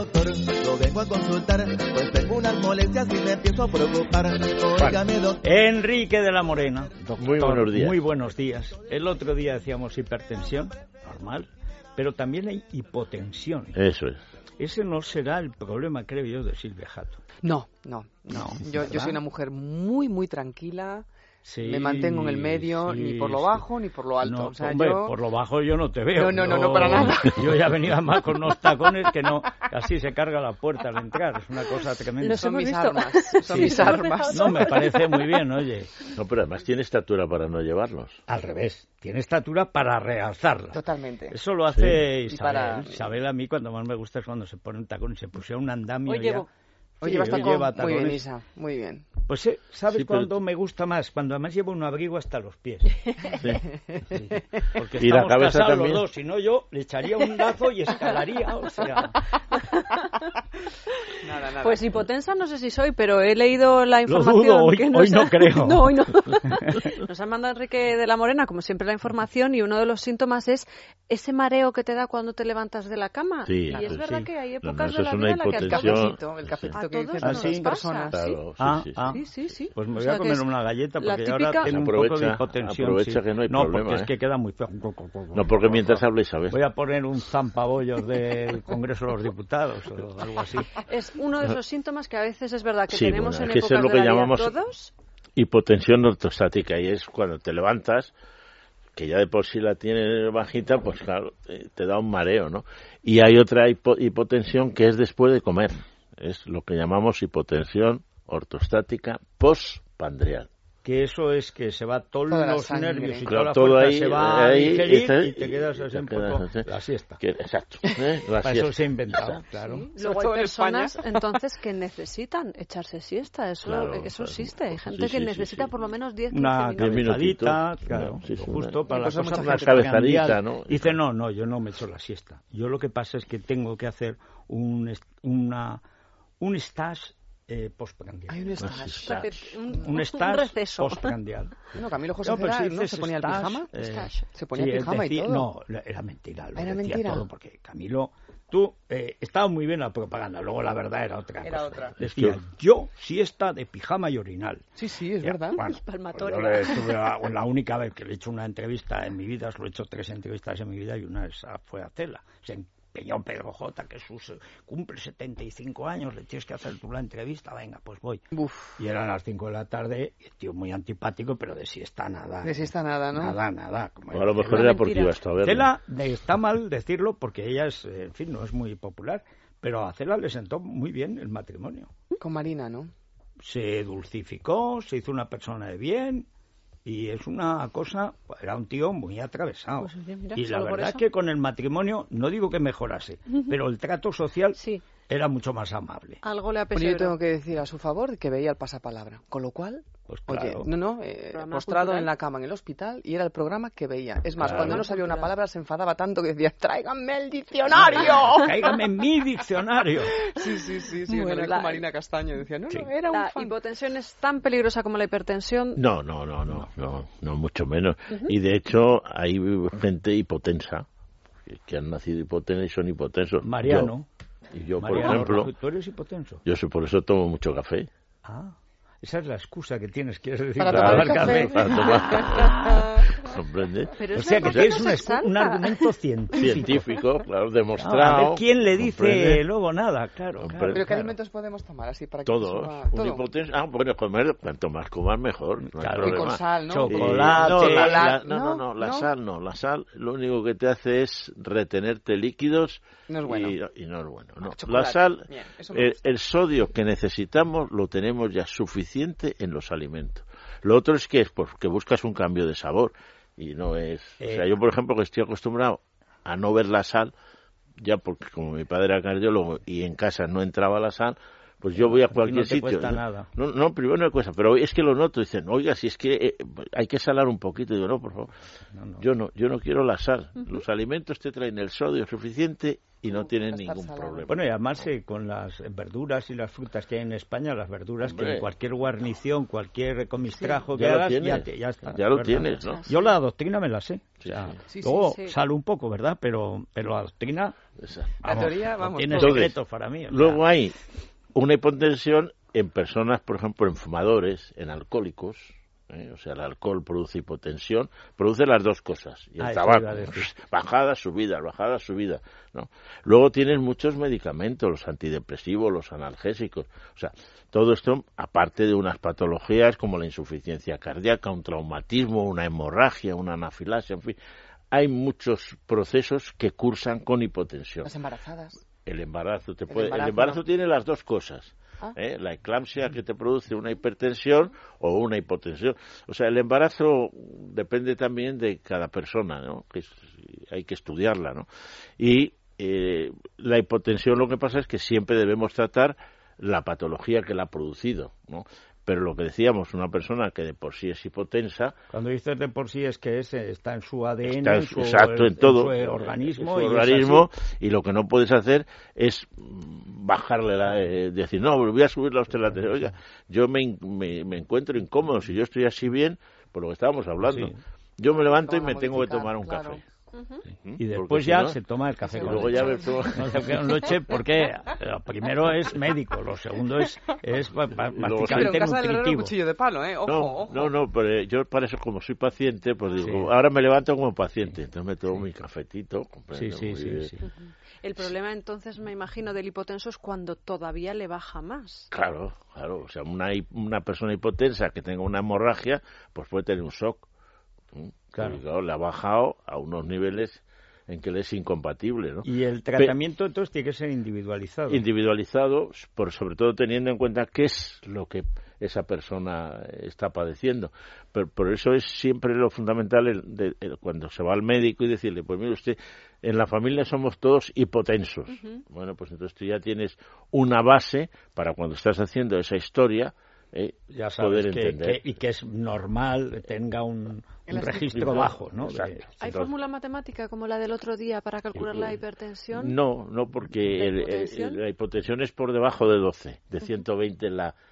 doctor, lo vengo a consultar, pues tengo unas molestias y me empiezo a preocupar. Óigame, doctor. Enrique de la Morena, doctor, muy buenos días. Muy buenos días. El otro día decíamos hipertensión, normal, pero también hay hipotensión. Eso es. Ese no será el problema, creo yo, de Silvia Jato. No. Yo soy una mujer muy, muy tranquila. Sí, me mantengo en el medio, sí, ni por lo bajo ni por lo alto. No, o sea, hombre, por lo bajo yo no te veo. No, para nada. Yo ya venía más con unos tacones que no, casi se carga la puerta al entrar. Es una cosa tremenda. Son mis armas. Son mis armas. No, me parece muy bien, oye. No, pero además tiene estatura para no llevarlos. Al revés, tiene estatura para realzarla. Totalmente. Eso lo hace Isabel. Para... Isabel a mí cuando más me gusta es cuando se pone un tacón y se pusiera un andamio. Hoy lleva tacones. Muy bien, Isa, muy bien. Pues, ¿sabes Sí, pero... cuándo me gusta más? Cuando además llevo un abrigo hasta los pies. Sí. Porque ¿Y la estamos cabeza casados también? los dos, si no yo le echaría un lazo y escalaría, o sea... Nada. Pues hipotensa no sé si soy, pero he leído la información. Lo dudo, que hoy no creo. No, hoy no. Nos ha mandado Enrique de la Morena, como siempre, la información, y uno de los síntomas es ese mareo que te da cuando te levantas de la cama. Sí, y es verdad que hay épocas eso de la es una vida en la que hipotensión. El cafecito que a todos dicen nos las pasa, personas. Claro, Sí. Pues me voy O sea, a comer que es una galleta la porque típica... ahora tengo un poco de hipotensión. Aprovecha que no hay problema, porque es que queda muy feo. No, porque mientras habla Isabel. Voy a poner un zampabollos del Congreso de los Diputados o algo así. Es uno de esos síntomas que a veces es verdad que Sí, tenemos bueno, en es que eso épocas es lo de que la vida llamamos todos. hipotensión ortostática, y es cuando te levantas, que ya de por sí la tienes bajita, pues claro, te da un mareo, ¿no? Y hay otra hipotensión que es después de comer. Es lo que llamamos hipotensión ortostática postpandreal. Que eso es que se va todos los nervios y claro, toda la todo fuerza ahí, se va a digerir y te y quedas así un poco la siesta. Exacto. Para eso se ha inventado, claro. Sí. Luego hay personas entonces que necesitan echarse siesta, eso existe. Hay gente que necesita por lo menos 10-15 minutos. Claro, justo para las cosas una cabezadita, ¿no? Dice, no, yo no me echo la siesta. Yo lo que pasa es que tengo que hacer un stage postprandial. Hay un stage. Un stage receso. postprandial. Bueno, Camilo José Cedral, ¿no? ¿Se ponía el pijama? ¿Se ponía el pijama y todo? No, era mentira. ¿Era mentira? Todo porque Camilo... estaba muy bien la propaganda, luego la verdad era otra cosa. Decía, yo siesta de pijama y orinal. Sí, es verdad. Bueno, palmatoria. Yo le estuve la única vez que le he hecho una entrevista en mi vida, lo he hecho 3 entrevistas en mi vida y una fue a Cela. Se empeñó Pedro J, que cumple 75 años, le tienes que hacer tú la entrevista, venga, pues voy. Uf. Y eran las 5 de la tarde, el tío muy antipático, pero de siesta nada. De siesta nada, ¿no? Nada. A lo mejor era porque iba a ver. Cela, está mal decirlo porque ella es, en fin, no es muy popular, pero a Cela le sentó muy bien el matrimonio. Con Marina, ¿no? Se dulcificó, se hizo una persona de bien y es una cosa, era un tío muy atravesado. Pues, mira, y la verdad es que con el matrimonio, no digo que mejorase, pero el trato social era mucho más amable. Algo le Bueno, apetece. yo tengo que decir a su favor que veía el pasapalabra, con lo cual... Pues claro. Oye, postrado cultural. en la cama en el hospital y era el programa que veía. Es más, Claro. cuando no sabía una palabra se enfadaba tanto que decía, ¡tráiganme el diccionario! ¡Tráiganme mi diccionario! Sí. Bueno, Con Marina Castaño decía, no, era un ¿La fan. hipotensión es tan peligrosa como la hipertensión? No, mucho menos. Y de hecho hay gente hipotensa, que han nacido hipotensos y son hipotensos. Mariano. Yo, por Mariano, ejemplo, ¿tú eres hipotenso? Yo por eso tomo mucho café. Esa es la excusa que tienes, quieres decir, para tomar tomar café. Para tomar. ¿Comprende? Pero O sea, que es tienes un argumento científico. Claro, demostrado. A ver quién le dice ¿comprende? luego nada, claro. ¿Pero qué alimentos podemos tomar así para que Todos. suba todo? Bueno, comer, cuanto más comas mejor. No hay Claro. problema. Y con sal, ¿no? Chocolate. La sal, la sal lo único que te hace es retenerte líquidos. No es bueno. Y no es bueno. No. La Chocolate. sal, Bien, eso me gusta. el sodio que necesitamos lo tenemos ya suficiente en los alimentos. Lo otro es que buscas un cambio de sabor y no es... O sea, yo, por ejemplo, que estoy acostumbrado a no ver la sal, ya porque como mi padre era cardiólogo y en casa no entraba la sal, Pues yo voy a cualquier no te sitio. Cuesta nada. No, primero no me cuesta, pero es que lo noto. Dicen, oiga, si es que hay que salar un poquito. Digo, no, por favor. No. Yo no quiero la sal. Los alimentos te traen el sodio suficiente y no tienen ningún problema. Bueno, y además con las verduras y las frutas que hay en España, las verduras que en cualquier guarnición, cualquier comistrajo que hagas, ya está. Ya lo tienes, ¿no? Yo la doctrina me la sé. Luego sí. sale un poco, ¿verdad? Pero la doctrina, la teoría, vamos, tiene entonces, secretos para mí. Luego hay una hipotensión en personas, por ejemplo, en fumadores, en alcohólicos. O sea, el alcohol produce hipotensión, produce las dos cosas. Y el tabaco, bajada, subida, ¿no? Luego tienes muchos medicamentos, los antidepresivos, los analgésicos. O sea, todo esto, aparte de unas patologías como la insuficiencia cardíaca, un traumatismo, una hemorragia, una anafilaxia, en fin. Hay muchos procesos que cursan con hipotensión. Las embarazadas. El embarazo tiene las dos cosas. La eclampsia que te produce una hipertensión o una hipotensión. O sea, el embarazo depende también de cada persona, ¿no? Hay que estudiarla, ¿no? Y la hipotensión, lo que pasa es que siempre debemos tratar la patología que la ha producido, ¿no? Pero lo que decíamos, una persona que de por sí es hipotensa... Cuando dices de por sí es que está en su ADN, en todo, en su organismo. Y lo que no puedes hacer es bajarle decir, no, voy a subirla a usted la tensión. Oiga, yo me encuentro incómodo, si yo estoy así bien, por lo que estábamos hablando. Sí. Yo me levanto y me tengo que tomar un café. Y después ya se toma el café con leche. No se queda en leche porque lo primero es médico, lo segundo es prácticamente nutritivo. Cuchillo de palo, ojo. No, pero yo para eso, como soy paciente, pues digo, ahora me levanto como paciente, entonces me tomo mi cafetito. Sí. El problema entonces, me imagino, del hipotenso es cuando todavía le baja más. Claro, o sea, una persona hipotensa que tenga una hemorragia, pues puede tener un shock. Claro, le ha bajado a unos niveles en que le es incompatible, ¿no? Y el tratamiento entonces tiene que ser individualizado. Individualizado, sobre todo teniendo en cuenta qué es lo que esa persona está padeciendo. Pero por eso es siempre lo fundamental cuando se va al médico y decirle, pues mire usted, en la familia somos todos hipotensos. Bueno, pues entonces tú ya tienes una base para cuando estás haciendo esa historia, ya sabes poder entender. Y que es normal, tenga un registro bajo, ¿no? ¿Hay fórmula matemática como la del otro día para calcular la hipertensión? No, porque la hipotensión es por debajo de 12, de 120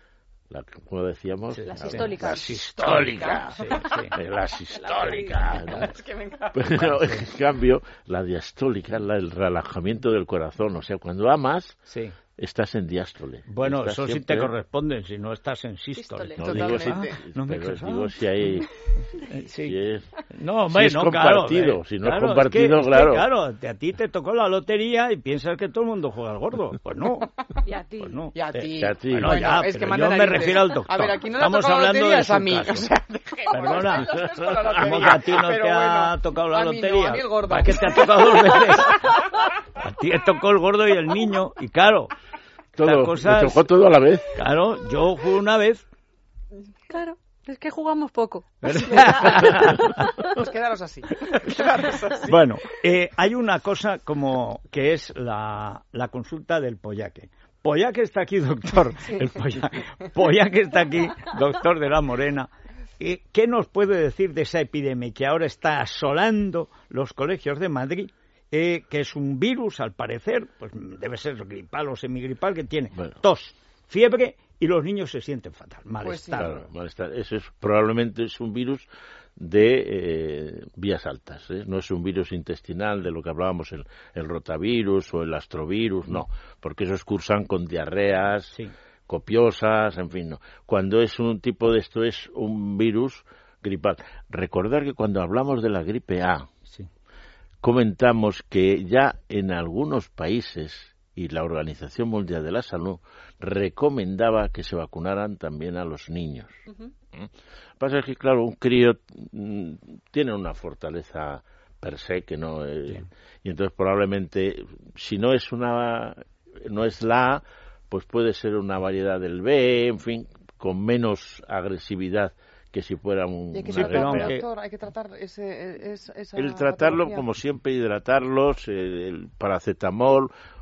como decíamos, la sistólica. La sistólica. La sistólica. ¿No? Es que me encanta. Pero en cambio, la diastólica, el relajamiento del corazón, o sea, cuando amas, estás en diástole. Bueno, eso sí te corresponde, si no estás en sístole. No digo digo si hay... Sí. Si es, no, si es compartido, claro, si no es compartido, claro. Claro, a ti te tocó la lotería y piensas que todo el mundo juega al gordo. Pues no. Y a ti. Pues no. Y a ti. Bueno, ya, es que yo me refiero al doctor. A ver, aquí no estamos le ha tocado hablando de a mí. Caso. O sea, Perdona, ¿cómo que a ti no te ha tocado la lotería? A mí el gordo. ¿Para qué te ha tocado 2 veces? A ti te tocó el gordo y el niño, y claro... Me tocó todo a la vez. Claro, yo jugué una vez. Claro, es que jugamos poco. Pues quedaros así. Bueno, hay una cosa como que es la consulta del Pollaque. Pollaque está aquí, doctor. El Pollaque está aquí, doctor de la Morena. ¿Qué nos puede decir de esa epidemia que ahora está asolando los colegios de Madrid? Que es un virus, al parecer, pues debe ser gripal o semigripal, que tiene tos, fiebre y los niños se sienten fatal, malestar. Pues claro, malestar. Eso probablemente es un virus de vías altas, no es un virus intestinal de lo que hablábamos, el rotavirus o el astrovirus, no, porque esos cursan con diarreas copiosas, en fin, no. Cuando es un tipo de esto, es un virus gripal. Recordar que cuando hablamos de la gripe A, comentamos que ya en algunos países y la Organización Mundial de la Salud recomendaba que se vacunaran también a los niños. Lo que pasa es que, claro, un crío tiene una fortaleza per se que no y entonces probablemente, si no es la A, pues puede ser una variedad del B, en fin, con menos agresividad que si fuera un... ¿Y hay que tratar esa el tratarlo, patología? Como siempre, hidratarlos, el paracetamol,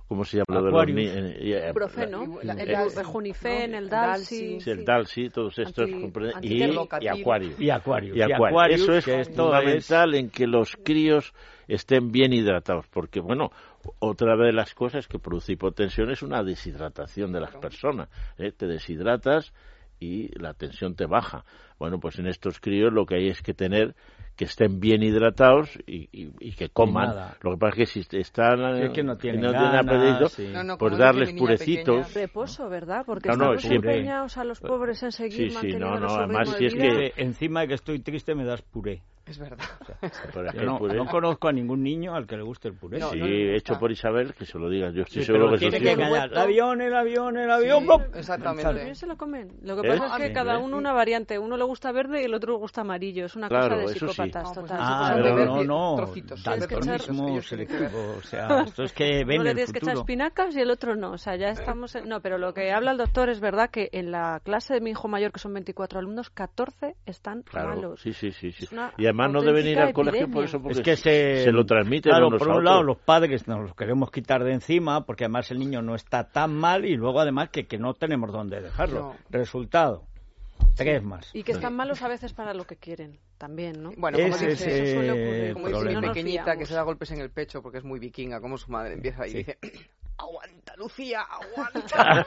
¿cómo se llama? Aquarius. Ibuprofeno, el Junifen, el Dalsi. Sí, el Dalsi, todos estos y Aquarius. Y Aquarius. Eso es que esto fundamental en que los críos estén bien hidratados, porque bueno, otra de las cosas que produce hipotensión es una deshidratación de las personas, te deshidratas y la tensión te baja. Bueno, pues en estos críos lo que hay es que tener que estén bien hidratados y que coman. Lo que pasa es que si están que no tienen apetito, pues darles purecitos. Reposo, ¿verdad? Porque estamos empeñados a los pobres en seguir manteniendo su ritmo además, de si vida. es que encima de que estoy triste me das puré. Es verdad. O sea, no conozco a ningún niño al que le guste el puré. Hecho por Isabel, que se lo digas. Yo estoy seguro que tiene eso que engañar. El avión. Sí, exactamente. También se lo comen. Lo que pasa es que cada uno una variante. Uno le gusta verde y el otro le gusta amarillo. Es una cosa de psicópatas total. Pero no. Daltonismo selectivo. O sea, esto es que ven uno le el tienes que echar futuro. espinacas y el otro no. O sea, ya estamos... No, pero lo que habla el doctor es verdad que en la clase de mi hijo mayor, que son 24 alumnos, 14 están malos. Sí. Y además no deben ir al colegio por eso, porque es que se lo transmiten unos por a un lado otros. los padres nos los queremos quitar de encima porque además el niño no está tan mal y luego además que no tenemos dónde dejarlo. Resultado, 3 más. Y que están malos a veces para lo que quieren también, ¿no? Bueno, como dice, eso suele ocurrir. Como dice mi pequeñita que se da golpes en el pecho porque es muy vikinga, como su madre empieza y dice... ¡Aguanta, Lucía! ¡Aguanta!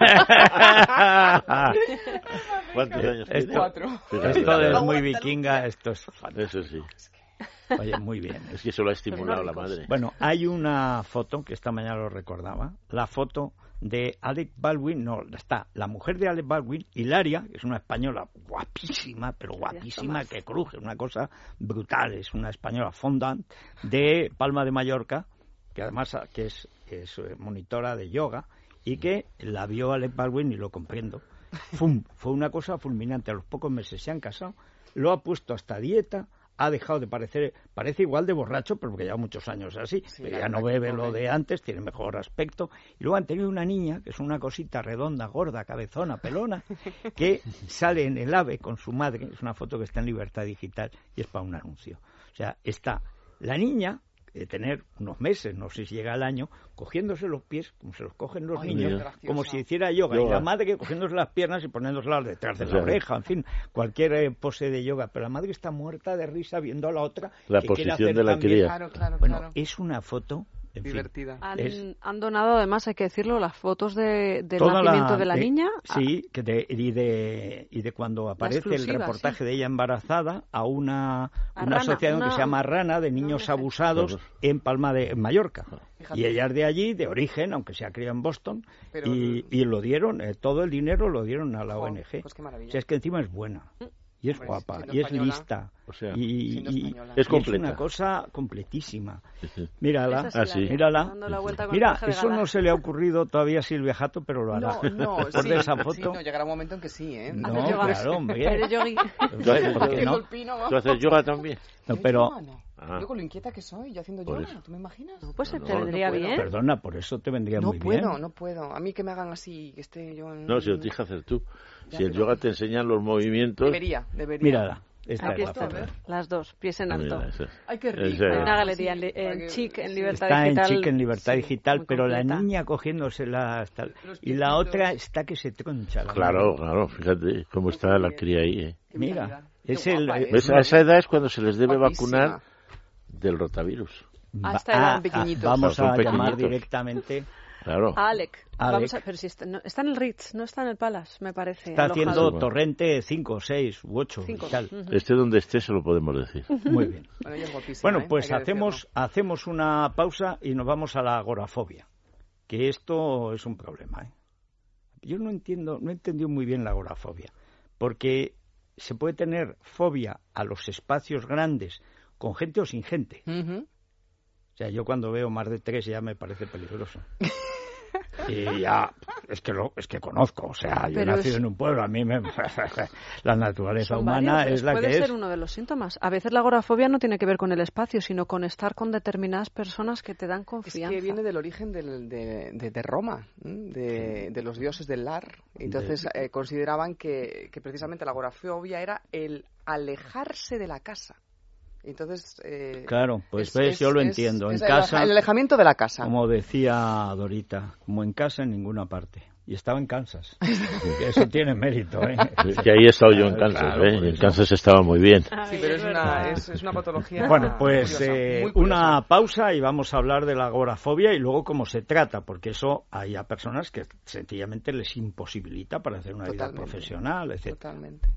¿Cuántos años tiene? 4. Esto es muy vikinga, esto es Eso sí. Oye, muy bien. Es que eso lo ha estimulado la madre. Bueno, hay una foto, que esta mañana lo recordaba, la foto de Alec Baldwin, está la mujer de Alec Baldwin, Hilaria, que es una española guapísima, pero guapísima, que cruje, una cosa brutal, es una española fondant de Palma de Mallorca, que además que es monitora de yoga, y que la vio Alec Baldwin y lo comprendo. Fue una cosa fulminante. A los pocos meses se han casado, lo ha puesto hasta dieta, ha dejado de parece igual de borracho, pero porque lleva muchos años así, pero ya no bebe lo de antes, tiene mejor aspecto. Y luego han tenido una niña, que es una cosita redonda, gorda, cabezona, pelona, que sale en el AVE con su madre, es una foto que está en Libertad Digital y es para un anuncio. O sea, está la niña, de tener unos meses, no sé si llega al año, cogiéndose los pies, como se los cogen los niños, como si hiciera yoga, y la madre cogiéndose las piernas y poniéndoselas detrás de la oreja, en fin, cualquier pose de yoga, pero la madre está muerta de risa viendo a la otra la que posición quiere hacer de la también. cría. Bueno, es una foto divertida. Han donado, además, hay que decirlo, las fotos del nacimiento de la niña. Sí, y de cuando aparece el reportaje de ella embarazada a una asociación que se llama Rana, de niños abusados en Palma de Mallorca. Fíjate. Y ella es de allí, de origen, aunque se ha criado en Boston, y lo dieron, todo el dinero lo dieron a la ONG. Pues qué maravilla. O sea, es que encima es buena. Y es guapa, y es lista, o sea, y es completa. Es una cosa completísima. Sí. Mírala, mírala. Mira, eso no se le ha ocurrido todavía a Silvia Jato, pero lo hará. Después de esa foto. Sí, no, llegará un momento en que sí, ¿eh? No, claro, hombre. ¿Por qué no? ¿Tú haces yoga también? No, pero... Yo con lo inquieta que soy, yo haciendo yoga, ¿tú me imaginas? No, pues te vendría bien. Perdona, por eso te vendría muy bien. No puedo. A mí que me hagan así, que esté yo en... No, si lo tienes que hacer tú. Si el yoga te enseña los movimientos... Debería. Mírala. Esta aquí es la está, foto. Las dos, pies en alto. Ay, qué rico. Hay una galería en Chic, en Libertad Digital. Está en Chic, en Libertad Digital, pero completa. la niña cogiéndosela hasta... Y la otra está que se troncha. Claro, fíjate cómo está la cría ahí. Mira, ¿ves? A esa edad es cuando se les debe vacunar del rotavirus. A esta edad pequeñitos. Vamos a llamar directamente... Claro. Alec. Vamos a, pero si está en el Ritz, no está en el Palace, me parece. Está alojado. haciendo Torrente 5, 6 u 8 y tal. Esté donde esté se lo podemos decir. Muy bien. Bueno, pues hacemos una pausa y nos vamos a la agorafobia, que esto es un problema. Yo no he entendido muy bien la agorafobia, porque se puede tener fobia a los espacios grandes con gente o sin gente. O sea, yo cuando veo más de 3 ya me parece peligroso. Y ya, es que conozco, o sea, yo he nacido en un pueblo, a mí la naturaleza humana es la que es. Puede ser uno de los síntomas. A veces la agorafobia no tiene que ver con el espacio, sino con estar con determinadas personas que te dan confianza. Es que viene del origen de Roma, de los dioses del lar. Entonces consideraban que precisamente la agorafobia era el alejarse de la casa. Entonces, claro, pues ves, yo lo entiendo. En casa, el alejamiento de la casa. Como decía Dorita, como en casa en ninguna parte. Y estaba en Kansas. Eso tiene mérito, ¿eh? Que ahí he estado yo en Kansas, claro, ¿eh? Y en Kansas estaba muy bien. Sí, pero es una patología. Bueno, pues curiosa, muy una pausa y vamos a hablar de la agorafobia y luego cómo se trata, porque eso hay a personas que sencillamente les imposibilita para hacer una vida profesional, etc. Totalmente.